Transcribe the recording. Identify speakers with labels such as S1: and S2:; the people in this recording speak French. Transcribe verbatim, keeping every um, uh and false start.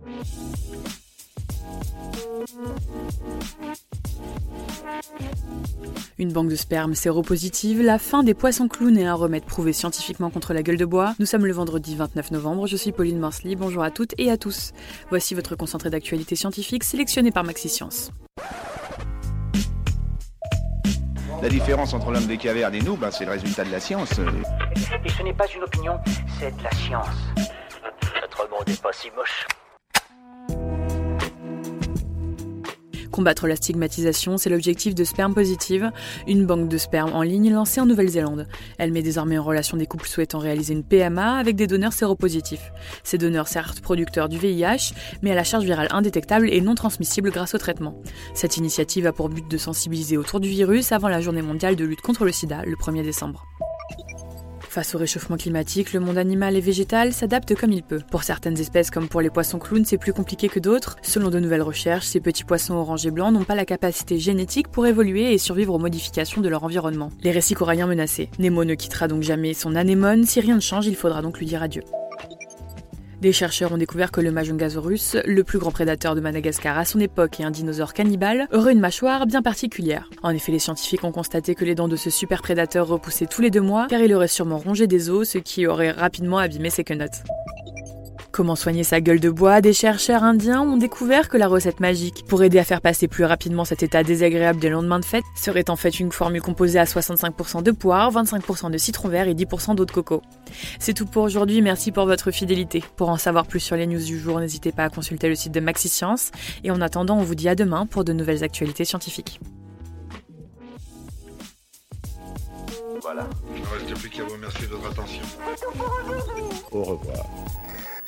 S1: Une banque de sperme séropositive, la fin des poissons clowns et un remède prouvé scientifiquement contre la gueule de bois. Nous sommes le vendredi vingt-neuf novembre, je suis Pauline Marsly, bonjour à toutes et à tous. Voici votre concentré d'actualité scientifique sélectionné par MaxiScience.
S2: La différence entre l'homme des cavernes et nous, ben, c'est le résultat de la science.
S3: Et ce n'est pas une opinion, c'est de la science. Notre monde n'est pas si moche.
S1: Combattre la stigmatisation, c'est l'objectif de Sperme Positive, une banque de sperme en ligne lancée en Nouvelle-Zélande. Elle met désormais en relation des couples souhaitant réaliser une P M A avec des donneurs séropositifs. Ces donneurs certes producteurs du V I H, mais à la charge virale indétectable et non transmissible grâce au traitement. Cette initiative a pour but de sensibiliser autour du virus avant la journée mondiale de lutte contre le sida, le premier décembre. Face au réchauffement climatique, le monde animal et végétal s'adapte comme il peut. Pour certaines espèces, comme pour les poissons clowns, c'est plus compliqué que d'autres. Selon de nouvelles recherches, ces petits poissons orange et blancs n'ont pas la capacité génétique pour évoluer et survivre aux modifications de leur environnement. Les récits coralliens menacés. Nemo ne quittera donc jamais son anémone. Si rien ne change, il faudra donc lui dire adieu. Des chercheurs ont découvert que le Majungasaurus, le plus grand prédateur de Madagascar à son époque et un dinosaure cannibale, aurait une mâchoire bien particulière. En effet, les scientifiques ont constaté que les dents de ce super prédateur repoussaient tous les deux mois, car il aurait sûrement rongé des os, ce qui aurait rapidement abîmé ses quenottes. Comment soigner sa gueule de bois? Des chercheurs indiens ont découvert que la recette magique pour aider à faire passer plus rapidement cet état désagréable des lendemains de fête serait en fait une formule composée à soixante-cinq pour cent de poire, vingt-cinq pour cent de citron vert et dix pour cent d'eau de coco. C'est tout pour aujourd'hui, merci pour votre fidélité. Pour en savoir plus sur les news du jour, n'hésitez pas à consulter le site de MaxiScience. Et en attendant, on vous dit à demain pour de nouvelles actualités scientifiques.
S4: Voilà.
S5: Il ne reste plus qu'à vous remercier de votre attention.
S2: Au revoir.